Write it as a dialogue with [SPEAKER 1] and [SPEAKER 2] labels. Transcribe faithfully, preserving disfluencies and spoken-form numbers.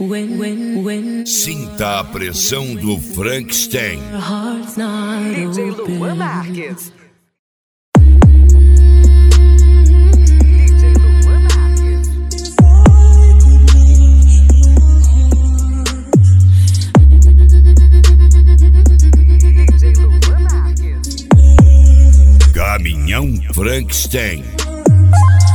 [SPEAKER 1] Sinta a pressão do Frankenstein.
[SPEAKER 2] D J Luan Marques.
[SPEAKER 1] Caminhão Frankenstein.